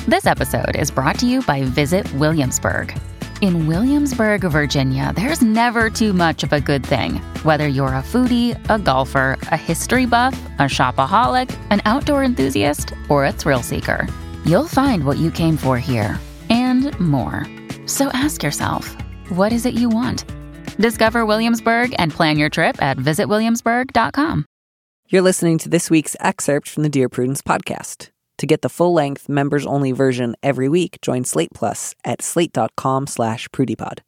This episode is brought to you by Visit Williamsburg. In Williamsburg, Virginia, there's never too much of a good thing. Whether you're a foodie, a golfer, a history buff, a shopaholic, an outdoor enthusiast, or a thrill seeker, you'll find what you came for here and more. So ask yourself, what is it you want? Discover Williamsburg and plan your trip at visitwilliamsburg.com. You're listening to this week's excerpt from the Dear Prudence podcast. To get the full-length, members-only version every week, join Slate Plus at slate.com/prudypod.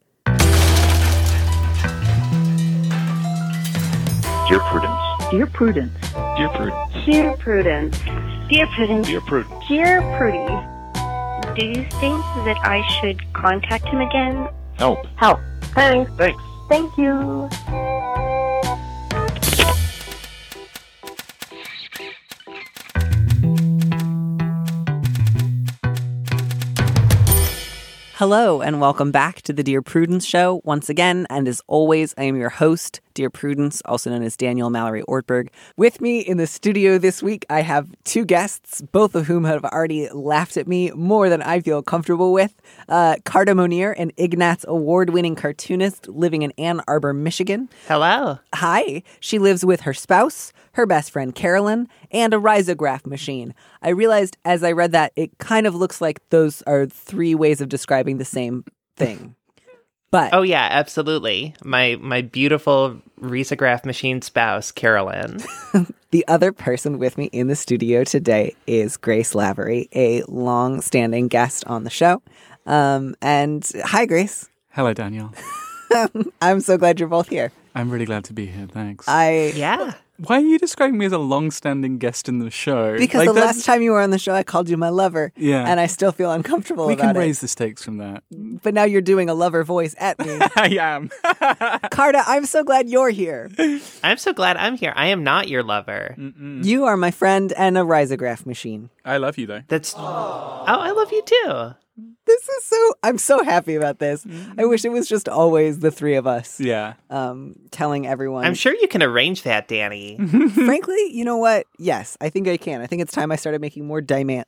Dear Prudence. Dear Prudence. Dear Prudence. Dear Prudence. Dear Prudence. Dear Prudence. Dear Prudy. Do you think that I should contact him again? Help. Help. Thanks. Thanks. Thank you. Hello, and welcome back to the Dear Prudence Show once again. And as always, I am your host, Dear Prudence, also known as Daniel Mallory Ortberg. With me in the studio this week, I have two guests, both of whom have already laughed at me more than I feel comfortable with. Carta Monir, an Ignatz Award-winning cartoonist living in Ann Arbor, Michigan. Hello. Hi. She lives with her spouse, her best friend Carolyn, and a risograph machine. I realized as I read that it kind of looks like those are three ways of describing the same thing. But oh yeah, absolutely. My beautiful risograph machine spouse, Carolyn. The other person with me in the studio today is Grace Lavery, a long-standing guest on the show. And hi, Grace. Hello, Daniel. I'm so glad you're both here. I'm really glad to be here. Thanks. Yeah. Why are you describing me as a long-standing guest in the show? Because the last time you were on the show, I called you my lover. Yeah. And I still feel uncomfortable about it. We can raise the stakes from that. But now you're doing a lover voice at me. I am. Carta, I'm so glad you're here. I'm so glad I'm here. I am not your lover. You are my friend and a risograph machine. I love you, though. Oh, I love you too. I'm so happy about this. I wish it was just always the three of us. Yeah. Telling everyone. I'm sure you can arrange that, Danny. Frankly, you know what? Yes, I think I can. I think it's time I started making more demands.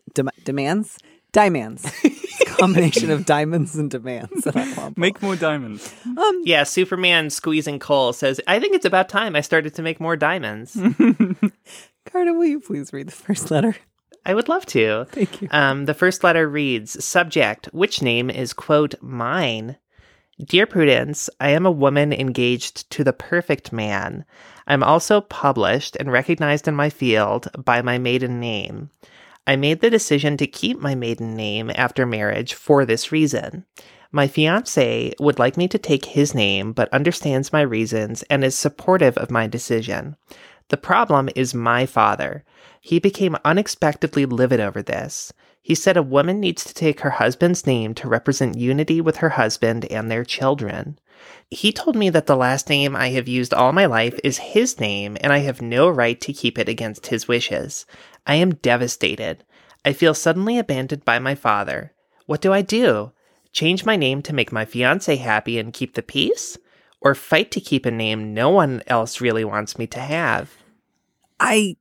It's a combination of diamonds and demands. Make more diamonds. Yeah, Superman squeezing coal says, I think it's about time I started to make more diamonds. Carta, will you please read the first letter? I would love to. Thank you. The first letter reads, subject, which name is, quote, mine? Dear Prudence, I am a woman engaged to the perfect man. I'm also published and recognized in my field by my maiden name. I made the decision to keep my maiden name after marriage for this reason. My fiancé would like me to take his name, but understands my reasons and is supportive of my decision. The problem is my father. He became unexpectedly livid over this. He said a woman needs to take her husband's name to represent unity with her husband and their children. He told me that the last name I have used all my life is his name, and I have no right to keep it against his wishes. I am devastated. I feel suddenly abandoned by my father. What do I do? Change my name to make my fiancé happy and keep the peace? Or fight to keep a name no one else really wants me to have? I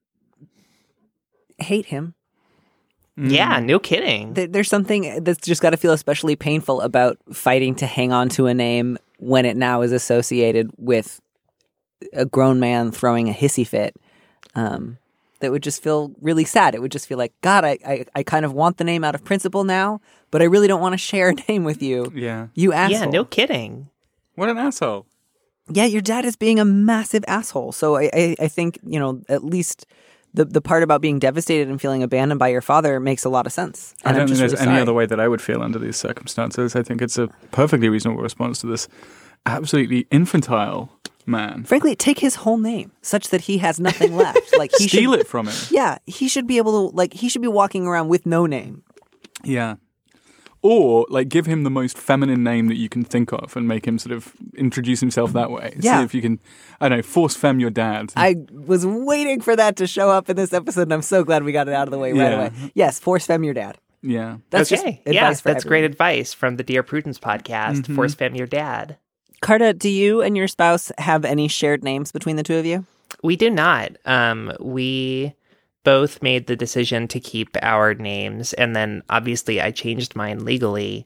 hate him. Yeah, no kidding. There's something that's just got to feel especially painful about fighting to hang on to a name when it now is associated with a grown man throwing a hissy fit. That would just feel really sad. It would just feel like, God, I kind of want the name out of principle now, but I really don't want to share a name with you. Yeah. You asshole. Yeah, no kidding. What an asshole. Yeah, your dad is being a massive asshole. So I think, at least the part about being devastated and feeling abandoned by your father makes a lot of sense. I don't think there's any other way that I would feel under these circumstances. I think it's a perfectly reasonable response to this absolutely infantile man. Frankly, take his whole name such that he has nothing left. Like he Steal it from him. Yeah, he should be able to, he should be walking around with no name. Yeah. Or, give him the most feminine name that you can think of and make him sort of introduce himself that way. Yeah. See if you can, force femme your dad. I was waiting for that to show up in this episode, and I'm so glad we got it out of the way right away. Yes, force femme your dad. Yeah. That's okay. just advice for that's everyone. great advice from the Dear Prudence podcast. Mm-hmm. Force femme your dad. Carta, do you and your spouse have any shared names between the two of you? We do not. We both made the decision to keep our names, and then obviously I changed mine legally.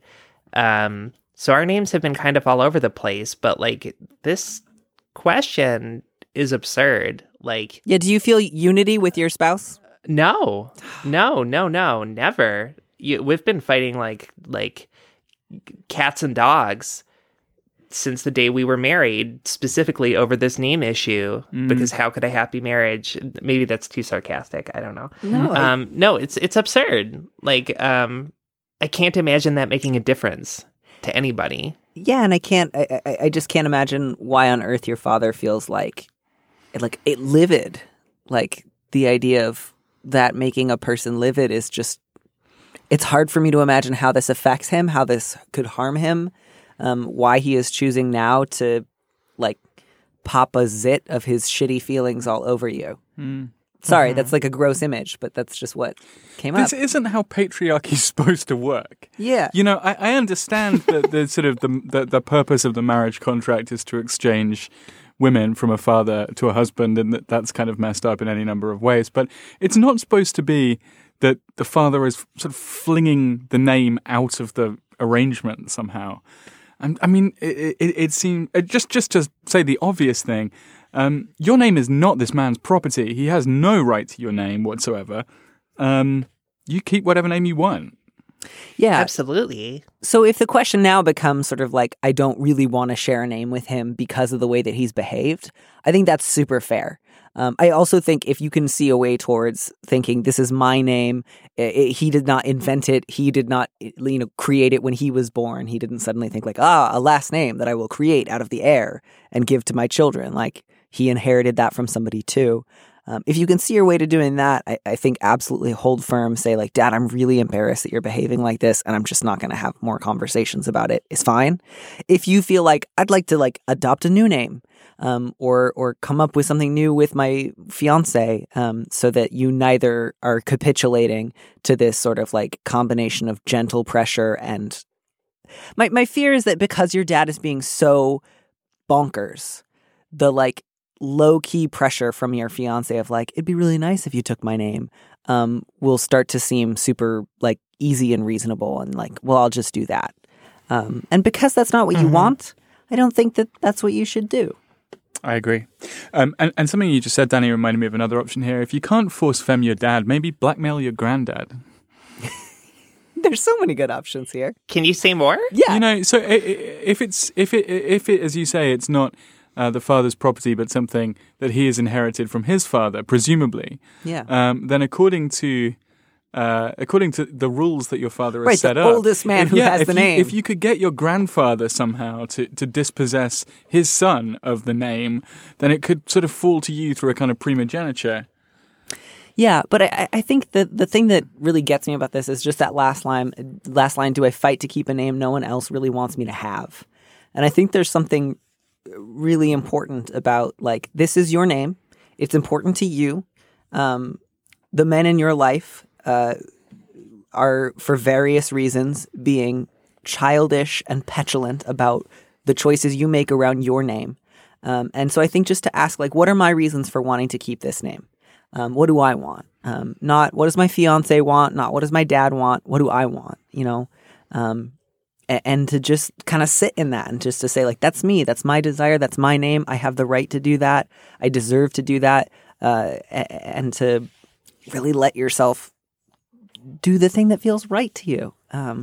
So our names have been kind of all over the place, but like this question is absurd. Like, Yeah, do you feel unity with your spouse? no, never. We've been fighting like cats and dogs since the day we were married, specifically over this name issue, because how could a happy marriage, maybe that's too sarcastic, I don't know. No, it's absurd. Like, I can't imagine that making a difference to anybody. Yeah, and I just can't imagine why on earth your father feels like it livid. Like the idea of that making a person livid is just, it's hard for me to imagine how this affects him, how this could harm him, why he is choosing now to like pop a zit of his shitty feelings all over you. Sorry, that's like a gross image, but that's just what came up. This isn't how patriarchy's supposed to work. Yeah. You know, I understand that the sort of the purpose of the marriage contract is to exchange women from a father to a husband, and that's kind of messed up in any number of ways. But it's not supposed to be that the father is sort of flinging the name out of the arrangement somehow. I mean, it seemed, just to say the obvious thing, your name is not this man's property. He has no right to your name whatsoever. You keep whatever name you want. Yeah. Absolutely. So if the question now becomes sort of like, I don't really want to share a name with him because of the way that he's behaved, I think that's super fair. I also think if you can see a way towards thinking this is my name, he did not invent it. He did not, create it when he was born. He didn't suddenly think like, a last name that I will create out of the air and give to my children. Like he inherited that from somebody too. If you can see your way to doing that, I think absolutely hold firm, say like, Dad, I'm really embarrassed that you're behaving like this and I'm just not going to have more conversations about it. It's fine. If you feel like I'd like to like adopt a new name, or come up with something new with my fiance, so that you neither are capitulating to this sort of like combination of gentle pressure and my fear is that because your dad is being so bonkers, the like low key pressure from your fiance of like, it'd be really nice if you took my name, will start to seem super like easy and reasonable and like, well, I'll just do that. And because that's not what you want, I don't think that that's what you should do. I agree. And something you just said, Danny, reminded me of another option here. If you can't force femme your dad, maybe blackmail your granddad. There's so many good options here. Can you say more? Yeah. You know, so if it, as you say, it's not the father's property, but something that he has inherited from his father, presumably. Yeah. Then according to the rules that your father has set the up, oldest man who has the name. If you could get your grandfather somehow to dispossess his son of the name, then it could sort of fall to you through a kind of primogeniture. Yeah, but I think that the thing that really gets me about this is just that last line, do I fight to keep a name no one else really wants me to have? And I think there's something really important about, like, this is your name. It's important to you. The men in your life are, for various reasons, being childish and petulant about the choices you make around your name. And so I think just to ask, like, what are my reasons for wanting to keep this name? What do I want? Not what does my fiance want? Not what does my dad want? What do I want? You know? And to just kind of sit in that and just to say, like, that's me. That's my desire. That's my name. I have the right to do that. I deserve to do that. And to really let yourself do the thing that feels right to you.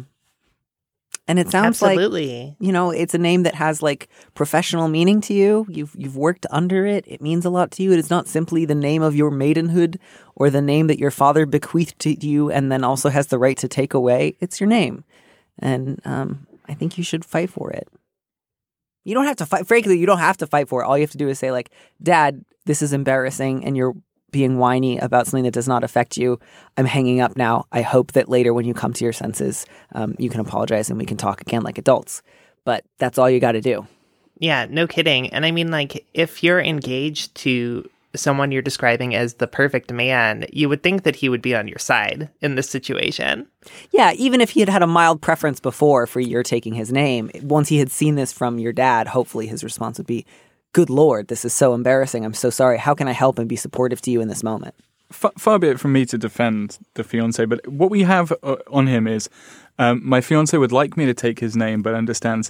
And it sounds Absolutely. like, you know, it's a name that has like professional meaning to you. You've worked under it. It means a lot to you. It is not simply the name of your maidenhood or the name that your father bequeathed to you and then also has the right to take away. It's your name. And I think you should fight for it. You don't have to fight. Frankly, you don't have to fight for it. All you have to do is say, like, Dad, this is embarrassing and you're being whiny about something that does not affect you. I'm hanging up now. I hope that later when you come to your senses, you can apologize and we can talk again like adults. But that's all you got to do. Yeah, no kidding. And I mean, like, if you're engaged to someone you're describing as the perfect man, you would think that he would be on your side in this situation. Yeah, even if he had a mild preference before for your taking his name, once he had seen this from your dad, hopefully his response would be, good Lord, this is so embarrassing. I'm so sorry. How can I help and be supportive to you in this moment? far be it from me to defend the fiancé, but what we have on him is my fiancé would like me to take his name, but understands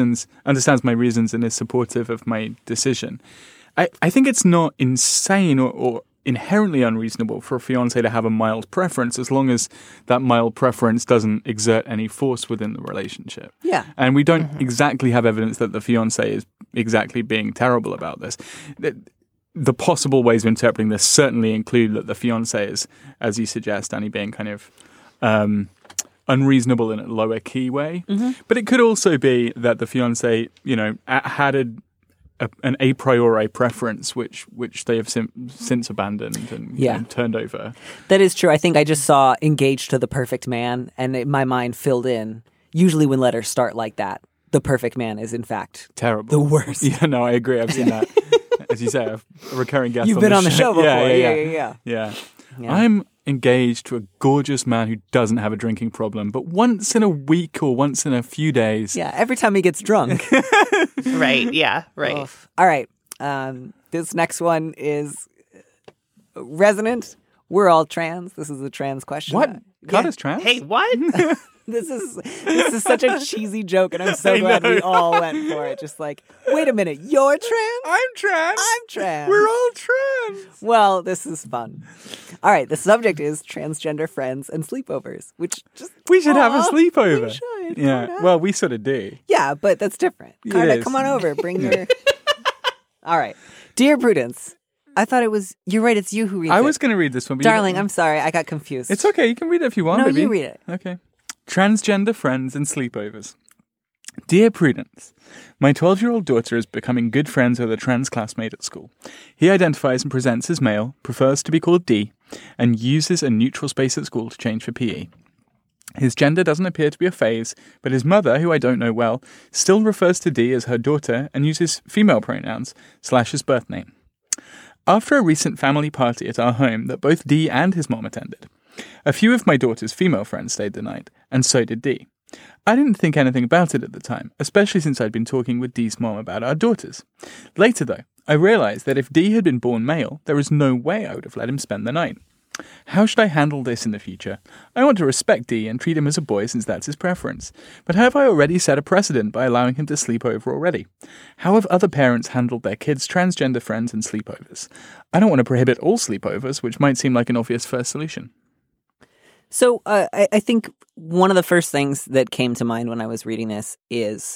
my reasons, and is supportive of my decision. I think it's not insane or inherently unreasonable for a fiancé to have a mild preference, as long as that mild preference doesn't exert any force within the relationship. Yeah. And we don't exactly have evidence that the fiancé is exactly being terrible about this. The possible ways of interpreting this certainly include that the fiancé is, as you suggest, Danny, being kind of unreasonable in a lower key way. But it could also be that the fiancé, had an a priori preference, which they have since abandoned and turned over. That is true. I think I just saw engaged to the perfect man, and my mind filled in. Usually when letters start like that, the perfect man is in fact terrible. The worst. Yeah, no, I agree. I've seen that. As you say, a recurring guest. You've been on the show before. Yeah. I'm engaged to a gorgeous man who doesn't have a drinking problem, but once in a week or once in a few days. Yeah, every time he gets drunk. Right, yeah, right. Oof. All right. This next one is resonant. We're all trans. This is a trans question. What? God is trans? Hey, what? This is such a cheesy joke, and I'm so glad we all went for it. Just like, wait a minute, you're trans? I'm trans. I'm trans. We're all trans. Well, this is fun. All right, the subject is transgender friends and sleepovers, which we should have a sleepover. We should. Yeah. Well, we sort of do. Yeah, but that's different. Carta, come on over. Bring your... All right. Dear Prudence, I thought it was... You're right, it's you who reads it. I was going to read this one. But Darling, I'm sorry. I got confused. It's okay. You can read it if you want. No, baby. you read it. Okay. Transgender friends and sleepovers. Dear Prudence, my 12-year-old daughter is becoming good friends with a trans classmate at school. He identifies and presents as male, prefers to be called D, and uses a neutral space at school to change for PE. His gender doesn't appear to be a phase, but his mother, who I don't know well, still refers to D as her daughter and uses female pronouns / his birth name. After a recent family party at our home that both D and his mom attended, a few of my daughter's female friends stayed the night, and so did D. I didn't think anything about it at the time, especially since I'd been talking with D's mom about our daughters. Later, though, I realised that if D had been born male, there is no way I would have let him spend the night. How should I handle this in the future? I want to respect D and treat him as a boy since that's his preference. But have I already set a precedent by allowing him to sleep over already? How have other parents handled their kids' transgender friends and sleepovers? I don't want to prohibit all sleepovers, which might seem like an obvious first solution. So I think one of the first things that came to mind when I was reading this is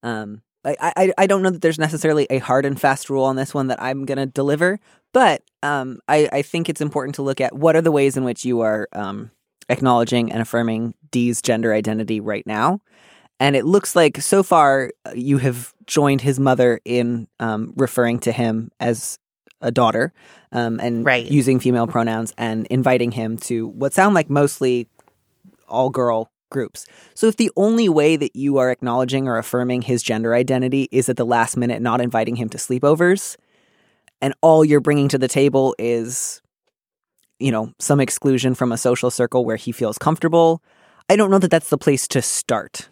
I don't know that there's necessarily a hard and fast rule on this one that I'm going to deliver, but I think it's important to look at what are the ways in which you are acknowledging and affirming D's gender identity right now. And it looks like so far you have joined his mother in referring to him as a daughter and using female pronouns and inviting him to what sound like mostly all-girl groups. So if the only way that you are acknowledging or affirming his gender identity is at the last minute not inviting him to sleepovers, and all you're bringing to the table is, some exclusion from a social circle where he feels comfortable, I don't know that that's the place to start.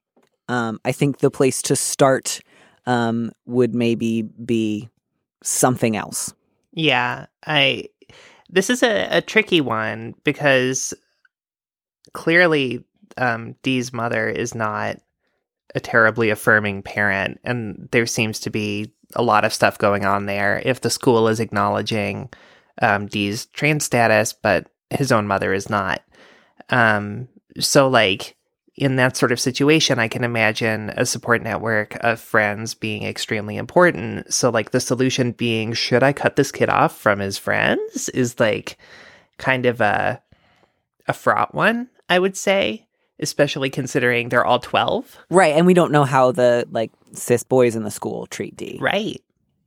I think the place to start would maybe be something else. Yeah, this is a tricky one because clearly Dee's mother is not a terribly affirming parent, and there seems to be a lot of stuff going on there if the school is acknowledging Dee's trans status, but his own mother is not. So, in that sort of situation, I can imagine a support network of friends being extremely important. So, the solution being, should I cut this kid off from his friends, is kind of a fraught one, I would say, especially considering they're all 12. Right, and we don't know how the cis boys in the school treat D. Right.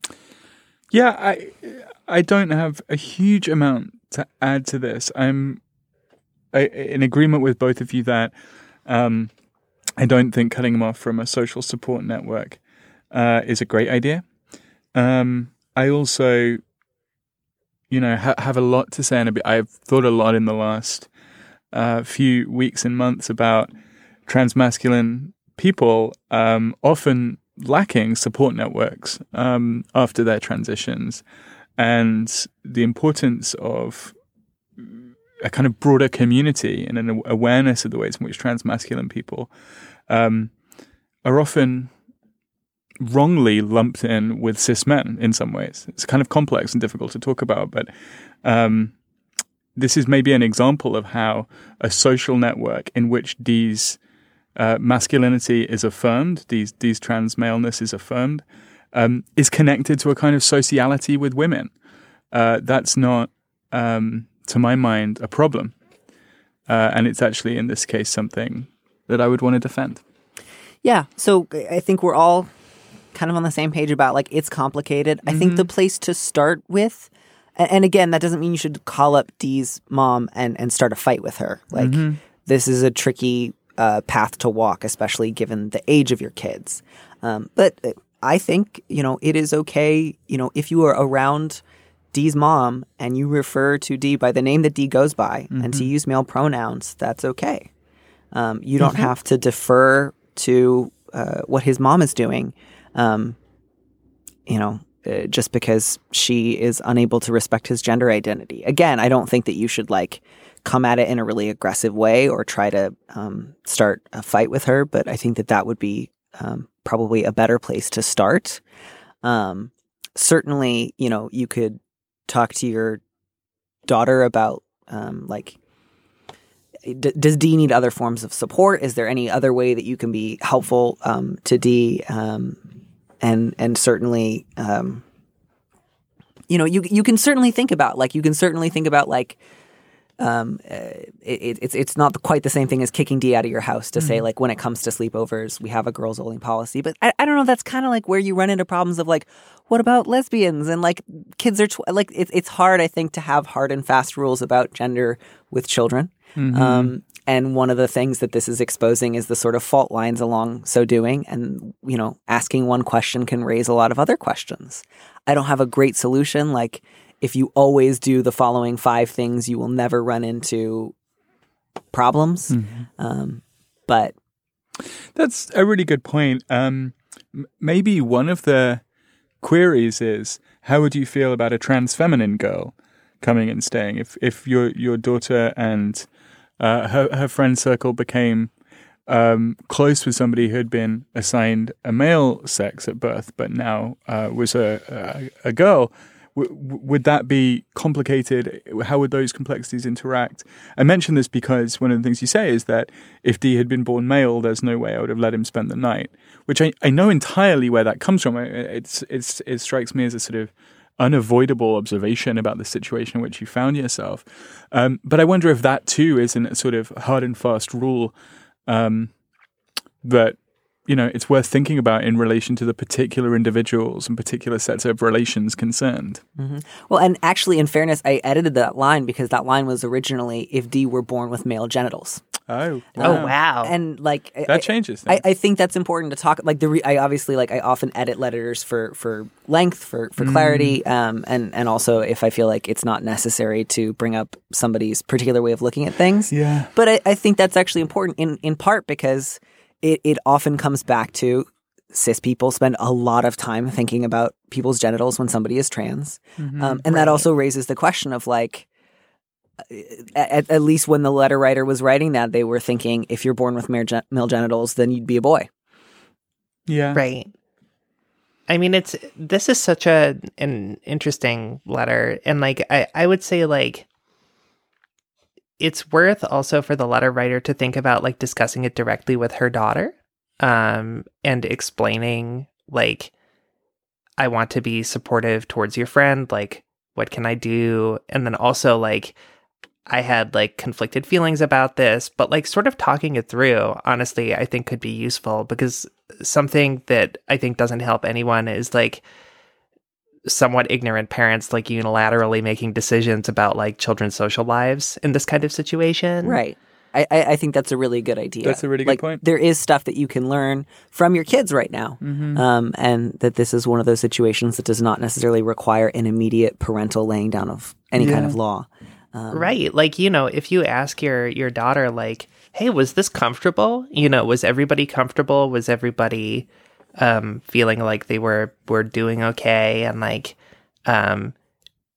Yeah, I don't have a huge amount to add to this. I'm in agreement with both of you that I don't think cutting him off from a social support network is a great idea. I also, have a lot to say, and I've thought a lot in the last few weeks and months about transmasculine people often lacking support networks after their transitions, and the importance of a kind of broader community and an awareness of the ways in which transmasculine people are often wrongly lumped in with cis men in some ways. It's kind of complex and difficult to talk about, but this is maybe an example of how a social network in which D's masculinity is affirmed, D's trans maleness is affirmed, is connected to a kind of sociality with women. That's not, to my mind, a problem. And it's actually, in this case, something that I would want to defend. Yeah. So I think we're all kind of on the same page about, like, it's complicated. I think the place to start with, and again, that doesn't mean you should call up Dee's mom and start a fight with her. Like, this is a tricky path to walk, especially given the age of your kids. But I think, it is okay, if you are around Dee's mom and you refer to Dee by the name that Dee goes by and to use male pronouns, that's okay. You don't have to defer to what his mom is doing, just because she is unable to respect his gender identity. Again, I don't think that you should come at it in a really aggressive way or try to start a fight with her, but I think that would be probably a better place to start. Certainly, you could talk to your daughter about does Dee need other forms of support? Is there any other way that you can be helpful to Dee? And certainly, you can certainly think about it's not quite the same thing as kicking Dee out of your house to say, when it comes to sleepovers, we have a girls only policy. But I don't know. That's kind of where you run into problems of what about lesbians and kids are it's hard, I think, to have hard and fast rules about gender with children. And one of the things that this is exposing is the sort of fault lines along so doing. And, asking one question can raise a lot of other questions. I don't have a great solution. If you always do the following 5 things, you will never run into problems. But that's a really good point. Maybe one of the queries is, how would you feel about a trans feminine girl coming and staying? If your daughter and her friend circle became close with somebody who had been assigned a male sex at birth, but now was a girl, would that be complicated? How would those complexities interact? I mention this because one of the things you say is that if Dee had been born male, there's no way I would have let him spend the night, which I know entirely where that comes from. It strikes me as a sort of unavoidable observation about the situation in which you found yourself. But I wonder if that too isn't a sort of hard and fast rule that, it's worth thinking about in relation to the particular individuals and particular sets of relations concerned. Well, and actually, in fairness, I edited that line because that line was originally if Dee were born with male genitals. Oh, wow. And that changes things. I think that's important to talk. I obviously I often edit letters for length, for clarity, and also if I feel like it's not necessary to bring up somebody's particular way of looking at things. Yeah. But I think that's actually important in part because it often comes back to cis people spend a lot of time thinking about people's genitals when somebody is trans, and that also raises the question of at least when the letter writer was writing that, they were thinking if you're born with male genitals, then you'd be a boy. Yeah. Right. I mean, this is such an interesting letter. And I would say it's worth also for the letter writer to think about discussing it directly with her daughter, and explaining I want to be supportive towards your friend. What can I do? And then also I had conflicted feelings about this, but sort of talking it through, honestly, I think could be useful because something that I think doesn't help anyone is somewhat ignorant parents unilaterally making decisions about children's social lives in this kind of situation. Right. I think that's a really good idea. That's a really good point. There is stuff that you can learn from your kids right now. And that this is one of those situations that does not necessarily require an immediate parental laying down of any kind of law. Right. If you ask your daughter, hey, was this comfortable? Was everybody comfortable? Was everybody feeling like they were doing okay? And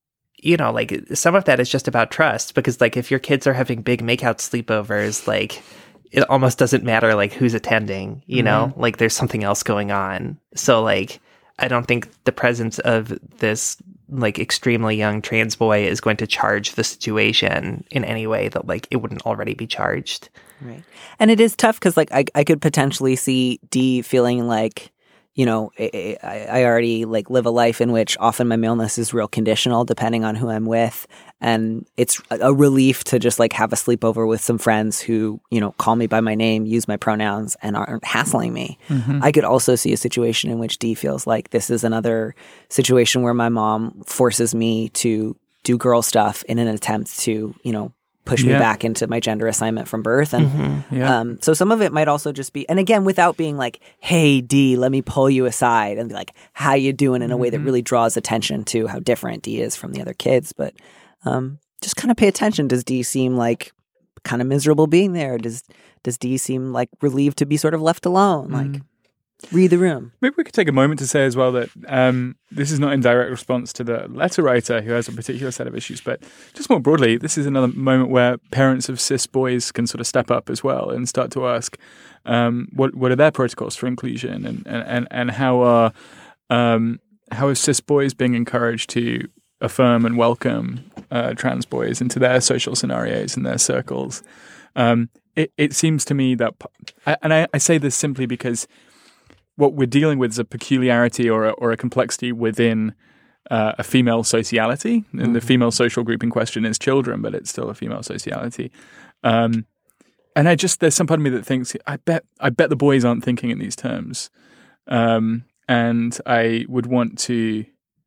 you know, like some of that is just about trust, because like if your kids are having big makeout sleepovers, like it almost doesn't matter like who's attending, you know, like there's something else going on. So like, I don't think the presence of this like extremely young trans boy is going to charge the situation in any way that like it wouldn't already be charged. Right. And it is tough because like I could potentially see Dee feeling like, you know, I already like live a life in which often my maleness is real conditional depending on who I'm with. And it's a relief to just like have a sleepover with some friends who, you know, call me by my name, use my pronouns, and aren't hassling me. I could also see a situation in which Dee feels like this is another situation where my mom forces me to do girl stuff in an attempt to, you know, push me back into my gender assignment from birth. And so some of it might also just be, and again, without being like, hey, Dee, let me pull you aside and be like, how you doing, in a way that really draws attention to how different Dee is from the other kids. But just kind of pay attention. Does Dee seem like kind of miserable being there? Does Dee seem like relieved to be sort of left alone? Like, read the room. Maybe we could take a moment to say as well that this is not in direct response to the letter writer who has a particular set of issues, but just more broadly, this is another moment where parents of cis boys can sort of step up as well and start to ask what are their protocols for inclusion, and how are cis boys being encouraged to affirm and welcome trans boys into their social scenarios and their circles. It seems to me that, and I say this simply because what we're dealing with is a peculiarity or a complexity within a female sociality. And the female social group in question is children, but it's still a female sociality. And there's some part of me that thinks, I bet the boys aren't thinking in these terms. And I would want to,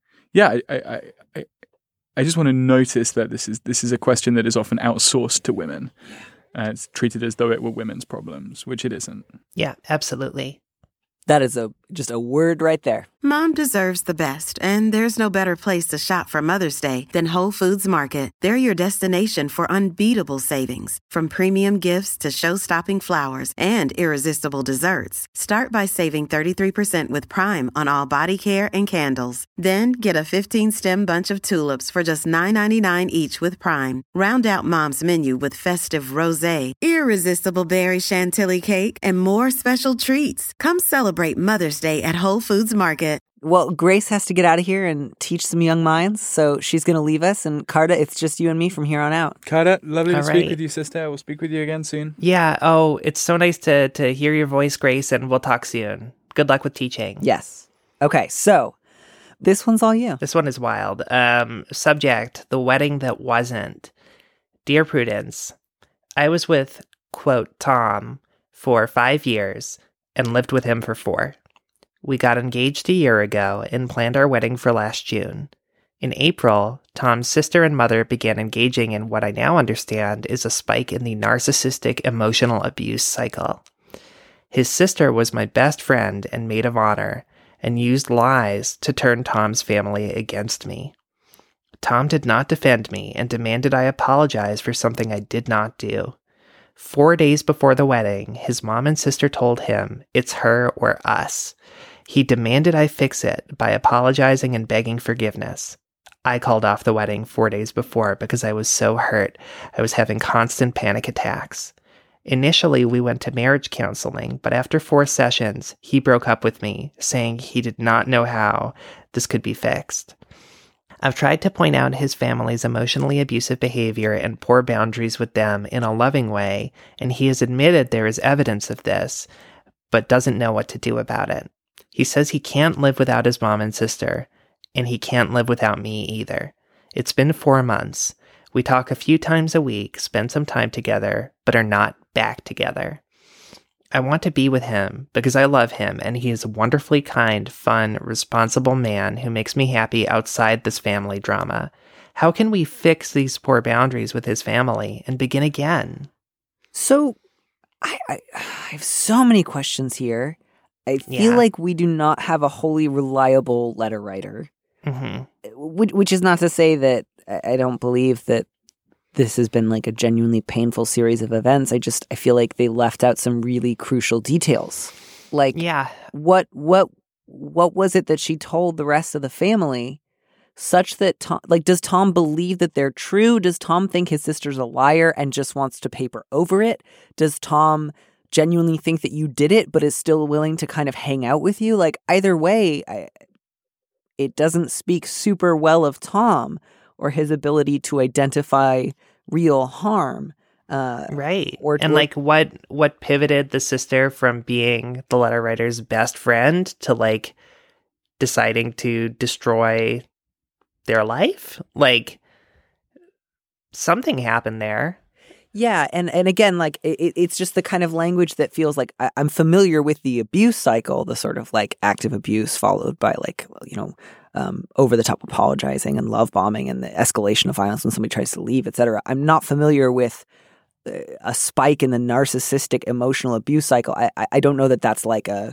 I just want to notice that this is a question that is often outsourced to women. It's treated as though it were women's problems, which it isn't. Yeah, absolutely. That is just a word right there. Mom deserves the best, and there's no better place to shop for Mother's Day than Whole Foods Market. They're your destination for unbeatable savings, from premium gifts to show-stopping flowers and irresistible desserts. Start by saving 33% with Prime on all body care and candles. Then get a 15-stem bunch of tulips for just $9.99 each with Prime. Round out Mom's menu with festive rosé, irresistible berry chantilly cake, and more special treats. Come celebrate Mother's Day at Whole Foods Market. Well, Grace has to get out of here and teach some young minds, so she's going to leave us. And Carta, it's just you and me from here on out. Carta, lovely to All speak right. with you, sister. We'll speak with you again soon. Yeah. Oh, it's so nice to hear your voice, Grace, and we'll talk soon. Good luck with teaching. Yes. Okay, so this one's all you. This one is wild. Subject, the wedding that wasn't. Dear Prudence, I was with, quote, Tom for 5 years and lived with him for 4. We got engaged a year ago and planned our wedding for last June. In April, Tom's sister and mother began engaging in what I now understand is a spike in the narcissistic emotional abuse cycle. His sister was my best friend and maid of honor and used lies to turn Tom's family against me. Tom did not defend me and demanded I apologize for something I did not do. 4 days before the wedding, his mom and sister told him it's her or us. He demanded I fix it by apologizing and begging forgiveness. I called off the wedding 4 days before because I was so hurt. I was having constant panic attacks. Initially, we went to marriage counseling, but after 4 sessions, he broke up with me, saying he did not know how this could be fixed. I've tried to point out his family's emotionally abusive behavior and poor boundaries with them in a loving way, and he has admitted there is evidence of this, but doesn't know what to do about it. He says he can't live without his mom and sister, and he can't live without me either. It's been 4 months. We talk a few times a week, spend some time together, but are not back together. I want to be with him because I love him, and he is a wonderfully kind, fun, responsible man who makes me happy outside this family drama. How can we fix these poor boundaries with his family and begin again? So I have so many questions here. I feel like we do not have a wholly reliable letter writer, which is not to say that I don't believe that this has been like a genuinely painful series of events. I feel like they left out some really crucial details. Like, what was it that she told the rest of the family such that Tom, like, does Tom believe that they're true? Does Tom think his sister's a liar and just wants to paper over it? Does Tom genuinely think that you did it, but is still willing to kind of hang out with you? Like, either way, it doesn't speak super well of Tom or his ability to identify real harm. Right. Like, what pivoted the sister from being the letter writer's best friend to, like, deciding to destroy their life? Like, something happened there. Yeah, and again, like, it's just the kind of language that feels like I'm familiar with the abuse cycle, the sort of, like, active abuse followed by, like, over-the-top apologizing and love bombing and the escalation of violence when somebody tries to leave, etc. I'm not familiar with a spike in the narcissistic emotional abuse cycle. I don't know that that's like an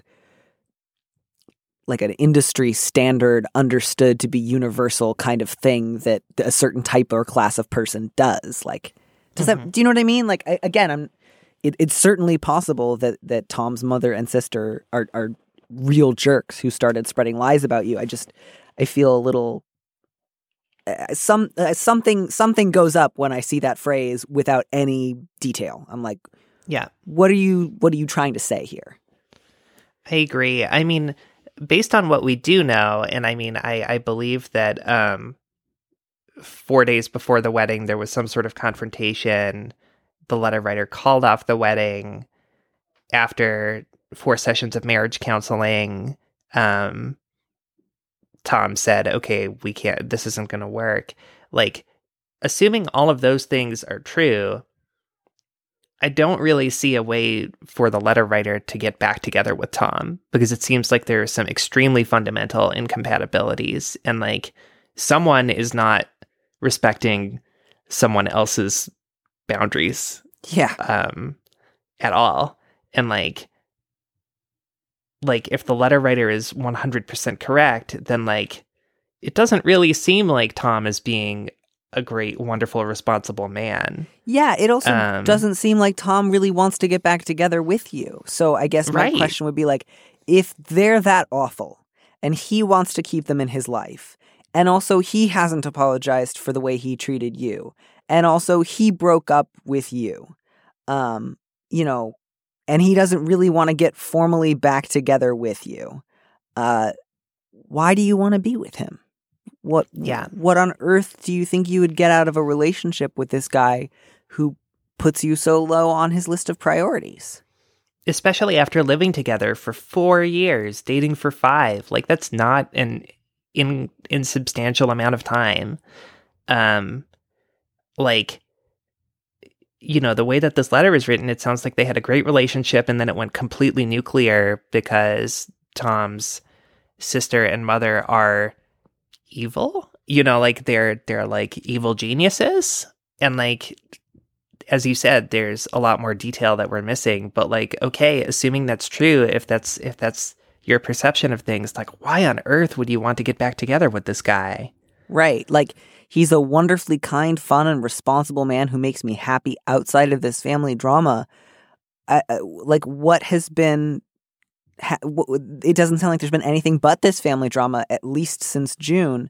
industry standard, understood to be universal kind of thing that a certain type or class of person does. Like, does that? Do you know what I mean? Like, it's certainly possible that Tom's mother and sister are real jerks who started spreading lies about you. I feel a little something goes up when I see that phrase without any detail. I'm like, yeah, what are you trying to say here? I agree. I mean, based on what we do know, and I mean, I believe that 4 days before the wedding, there was some sort of confrontation. The letter writer called off the wedding after 4 sessions of marriage counseling. Tom said, okay, we can't, this isn't going to work. Like, assuming all of those things are true, I don't really see a way for the letter writer to get back together with Tom, because it seems like there are some extremely fundamental incompatibilities, and, like, someone is not respecting someone else's boundaries. Yeah. At all. And, like, if the letter writer is 100% correct, then, like, it doesn't really seem like Tom is being a great, wonderful, responsible man. Yeah, it also doesn't seem like Tom really wants to get back together with you. So I guess my question would be, like, if they're that awful and he wants to keep them in his life, and also he hasn't apologized for the way he treated you, and also he broke up with you, and he doesn't really want to get formally back together with you, why do you want to be with him? What on earth do you think you would get out of a relationship with this guy who puts you so low on his list of priorities? Especially after living together for 4 years, dating for 5. Like, that's not an insubstantial amount of time. Like, the way that this letter is written, it sounds like they had a great relationship and then it went completely nuclear because Tom's sister and mother are evil. Like, they're like evil geniuses. And, like, as you said, there's a lot more detail that we're missing. But, like, okay, assuming that's true, if that's your perception of things, like, why on earth would you want to get back together with this guy? Right. Like, he's a wonderfully kind, fun, and responsible man who makes me happy outside of this family drama. Like, what has been... it doesn't sound like there's been anything but this family drama, at least since June.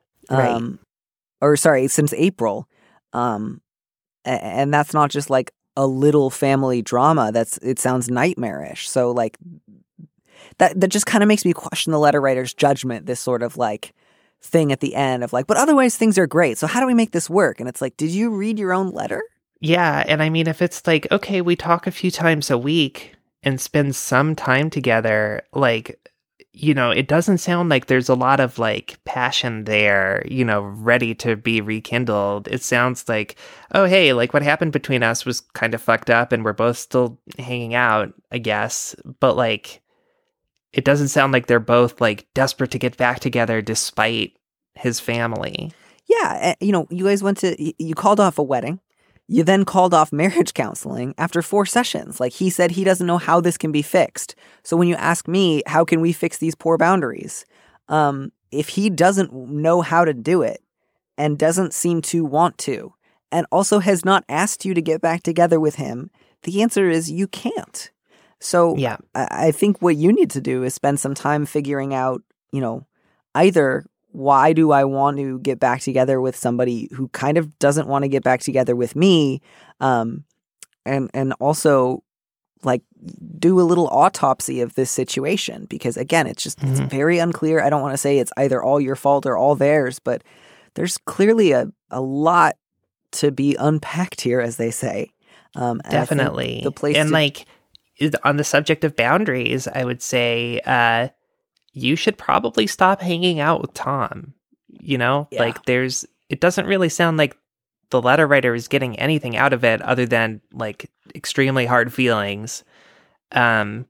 Since April. And that's not just, like, a little family drama. It sounds nightmarish. So, like, that just kind of makes me question the letter writer's judgment, this sort of, like, thing at the end of, like, but otherwise things are great. So how do we make this work? And it's like, did you read your own letter? Yeah. And I mean, if it's like, okay, we talk a few times a week and spend some time together, like, it doesn't sound like there's a lot of, like, passion there, ready to be rekindled. It sounds like, oh, hey, like, what happened between us was kind of fucked up and we're both still hanging out, I guess. But, like, it doesn't sound like they're both, like, desperate to get back together despite his family. Yeah. You guys you called off a wedding. You then called off marriage counseling after 4 sessions. Like, he said he doesn't know how this can be fixed. So when you ask me, how can we fix these poor boundaries? If he doesn't know how to do it and doesn't seem to want to, and also has not asked you to get back together with him, the answer is you can't. So I think what you need to do is spend some time figuring out, either why do I want to get back together with somebody who kind of doesn't want to get back together with me? And also, like, do a little autopsy of this situation, because again, it's very unclear. I don't want to say it's either all your fault or all theirs, but there's clearly a lot to be unpacked here, as they say. Definitely. The place and like on the subject of boundaries, I would say you should probably stop hanging out with Tom. You know, like it doesn't really sound like the letter writer is getting anything out of it other than like extremely hard feelings. And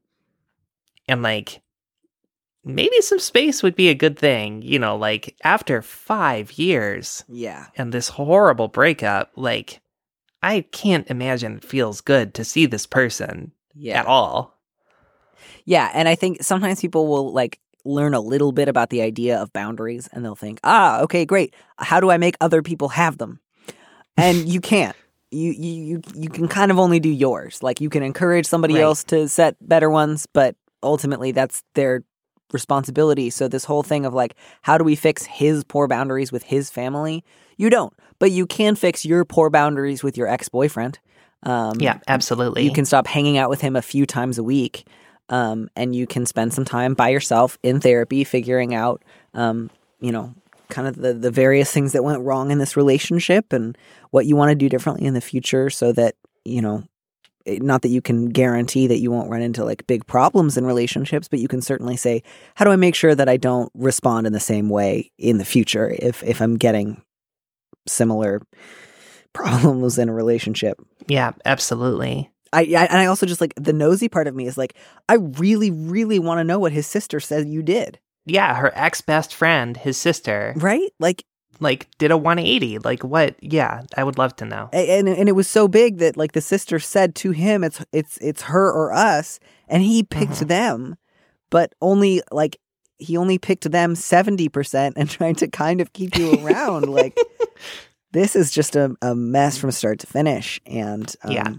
like maybe some space would be a good thing, you know, like after 5 years. Yeah. And this horrible breakup, like I can't imagine it feels good to see this person at all. Yeah, and I think sometimes people will like learn a little bit about the idea of boundaries and they'll think, okay, great. How do I make other people have them? And you can't. You can kind of only do yours. Like you can encourage somebody else to set better ones, but ultimately that's their responsibility. So this whole thing of like, how do we fix his poor boundaries with his family? You don't. But you can fix your poor boundaries with your ex-boyfriend. Yeah, absolutely. You can stop hanging out with him a few times a week. And you can spend some time by yourself in therapy, figuring out, you know, kind of the various things that went wrong in this relationship and what you want to do differently in the future so that, you know, not that you can guarantee that you won't run into like big problems in relationships, but you can certainly say, how do I make sure that I don't respond in the same way in the future if I'm getting similar problems in a relationship? Yeah, absolutely. And I also just like the nosy part of me is like, I really, really want to know what his sister said you did. Yeah, her ex-best friend, his sister. Right? Like did a 180. Like what? Yeah, I would love to know. And it was so big that like the sister said to him, it's her or us, and he picked them, but only like he only picked them 70% and trying to kind of keep you around. Like this is just a mess from start to finish. And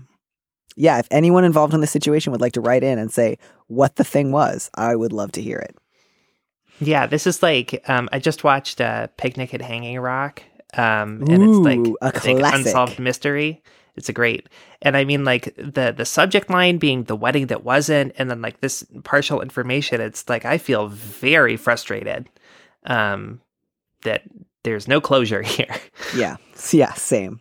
yeah, if anyone involved in this situation would like to write in and say what the thing was, I would love to hear it. Yeah, this is like, I just watched Picnic at Hanging Rock, and it's like a classic. Unsolved Mystery. It's a great, and I mean like the subject line being the wedding that wasn't, and then like this partial information, it's like I feel very frustrated that there's no closure here. Yeah, same.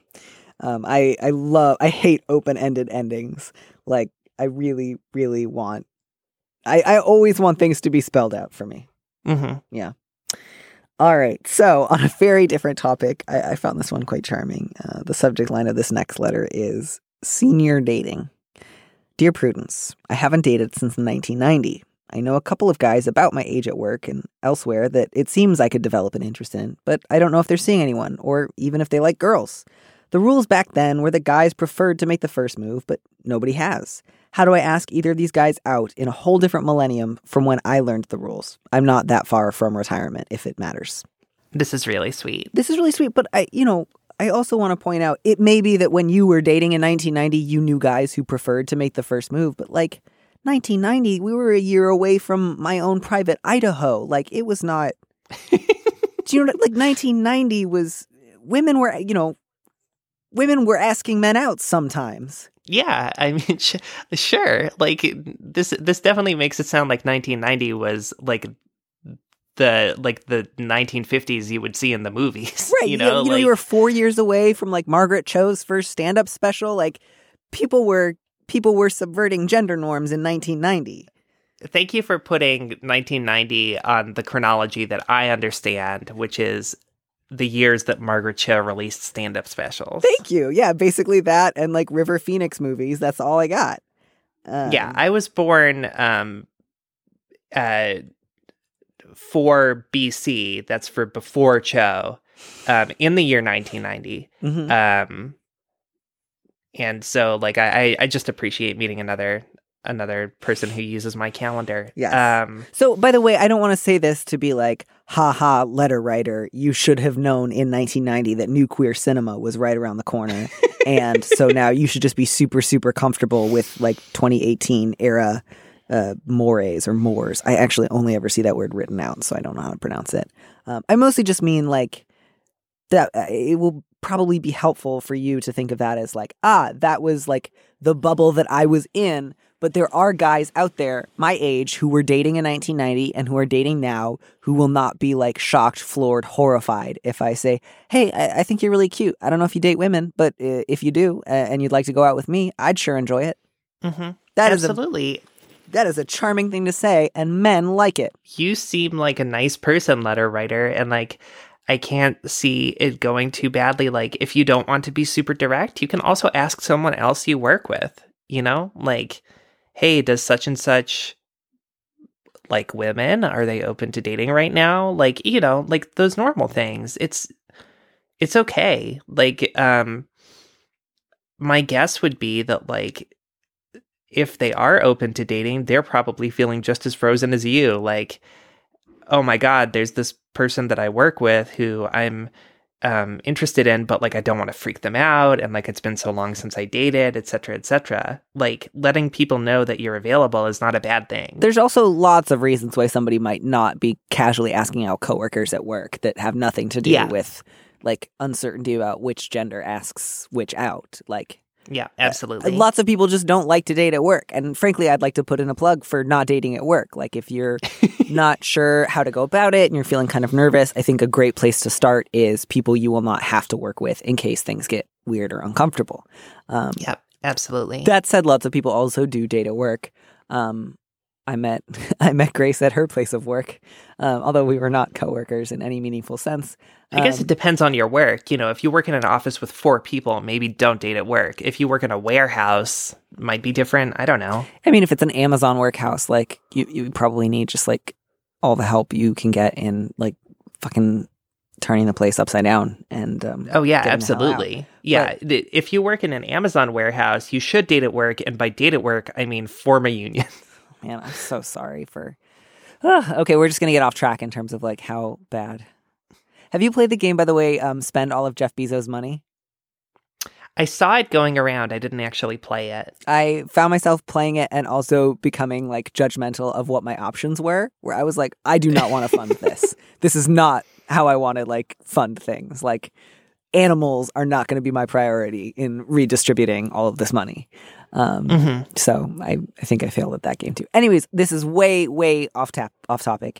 I hate open-ended endings. Like I really, really want, I always want things to be spelled out for me. Mm-hmm. Yeah. All right. So on a very different topic, I found this one quite charming. The subject line of this next letter is senior dating. Dear Prudence, I haven't dated since 1990. I know a couple of guys about my age at work and elsewhere that it seems I could develop an interest in, but I don't know if they're seeing anyone or even if they like girls. The rules back then were that guys preferred to make the first move, but nobody has. How do I ask either of these guys out in a whole different millennium from when I learned the rules? I'm not that far from retirement, if it matters. This is really sweet. But I also want to point out, it may be that when you were dating in 1990, you knew guys who preferred to make the first move, but like 1990, we were a year away from my own private Idaho. Like it was not, do you know, like 1990 was, women were asking men out sometimes. Yeah, I mean, sure. Like this definitely makes it sound like 1990 was like the 1950s you would see in the movies, right? You know, you were 4 years away from like Margaret Cho's first stand-up special. Like people were subverting gender norms in 1990. Thank you for putting 1990 on the chronology that I understand, which is the years that Margaret Cho released stand-up specials. Thank you. Yeah, basically that and like River Phoenix movies. That's all I got. Yeah, I was born 4 BC. That's for before Cho, in the year 1990. Mm-hmm. And so like I just appreciate meeting another person who uses my calendar. Yes. So, by the way, I don't want to say this to be like, ha, letter writer, you should have known in 1990 that new queer cinema was right around the corner. And so now you should just be super, super comfortable with like 2018 era mores or mores. I actually only ever see that word written out, so I don't know how to pronounce it. I mostly just mean like that it will probably be helpful for you to think of that as like, that was like the bubble that I was in. But there are guys out there my age who were dating in 1990 and who are dating now who will not be like shocked, floored, horrified if I say, hey, I think you're really cute. I don't know if you date women, but if you do and you'd like to go out with me, I'd sure enjoy it. Mm-hmm. Absolutely. That is a charming thing to say, and men like it. You seem like a nice person, letter writer, and like I can't see it going too badly. Like if you don't want to be super direct, you can also ask someone else you work with, you know? Like, hey, does such and such like women? Are they open to dating right now? Like, you know, like those normal things. It's okay. Like, my guess would be that like if they are open to dating, they're probably feeling just as frozen as you. Like, oh my God, there's this person that I work with who I'm interested in, but like I don't want to freak them out, and like it's been so long since I dated, etc., etc. Like letting people know that you're available is not a bad thing. There's also lots of reasons why somebody might not be casually asking out coworkers at work that have nothing to do with like uncertainty about which gender asks which out. Like, yeah, absolutely. Lots of people just don't like to date at work. And frankly, I'd like to put in a plug for not dating at work. Like if you're not sure how to go about it and you're feeling kind of nervous, I think a great place to start is people you will not have to work with in case things get weird or uncomfortable. Yeah, absolutely. That said, lots of people also do date at work. I met Grace at her place of work, although we were not coworkers in any meaningful sense. I guess it depends on your work. You know, if you work in an office with 4 people, maybe don't date at work. If you work in a warehouse, it might be different. I don't know. I mean, if it's an Amazon warehouse, like you probably need just like all the help you can get in like fucking turning the place upside down and oh yeah, absolutely. Yeah, but if you work in an Amazon warehouse, you should date at work, and by date at work, I mean form a union. Man, I'm so sorry for... Okay, we're just going to get off track in terms of like how bad. Have you played the game, by the way, Spend All of Jeff Bezos' Money? I saw it going around. I didn't actually play it. I found myself playing it and also becoming like judgmental of what my options were, where I was like, I do not want to fund this. This is not how I want to like fund things. Like animals are not going to be my priority in redistributing all of this money. So I think I failed at that game too. Anyways, this is way off topic.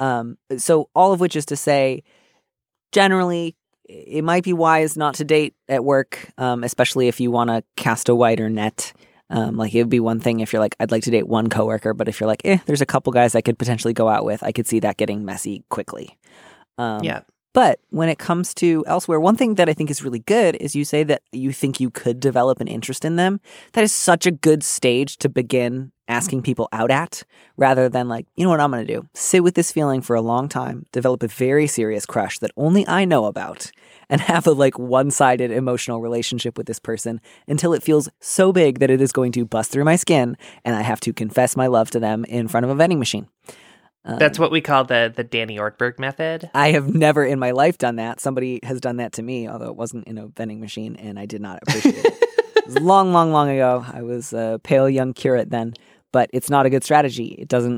So all of which is to say, generally, it might be wise not to date at work, especially if you want to cast a wider net. Like it would be one thing if you're like, I'd like to date one coworker, but if you're like, there's a couple guys I could potentially go out with, I could see that getting messy quickly. Yeah. But when it comes to elsewhere, one thing that I think is really good is you say that you think you could develop an interest in them. That is such a good stage to begin asking people out at, rather than like, you know what I'm going to do? Sit with this feeling for a long time, develop a very serious crush that only I know about, and have a like one-sided emotional relationship with this person until it feels so big that it is going to bust through my skin and I have to confess my love to them in front of a vending machine. That's what we call the Danny Ortberg method. I have never in my life done that. Somebody has done that to me, although it wasn't in a vending machine, and I did not appreciate it. It was long ago. I was a pale young curate then, but it's not a good strategy.